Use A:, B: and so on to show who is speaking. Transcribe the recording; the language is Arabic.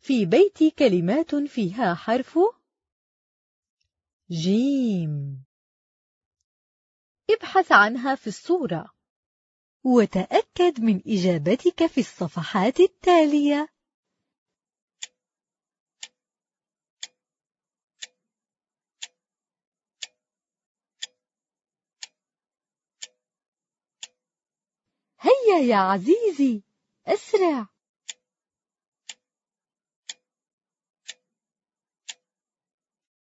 A: في بيتي كلمات فيها حرف جيم. ابحث عنها في الصورة وتأكد من إجابتك في الصفحات التالية. هيا يا عزيزي، أسرع.